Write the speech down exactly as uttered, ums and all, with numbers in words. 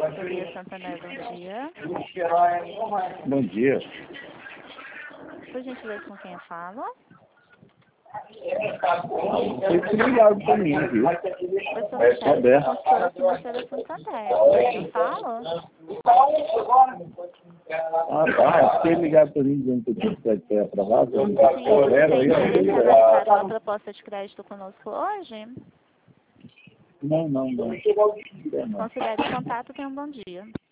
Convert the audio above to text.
Consultoria Santander, bom dia. Bom dia. Por gentileza, com quem eu falo? Vocês se ligaram pra mim, viu? Eu sou Michele, sou consultora financeira Santander. Com quem eu falo? Ah, tá. Vocês ligaram pra mim dizendo que eu tinha crédito foi aprovado? Sim, você tem interesse em analisar uma proposta de crédito conosco hoje? Não, não, não. Considere o contato, tenha um bom dia.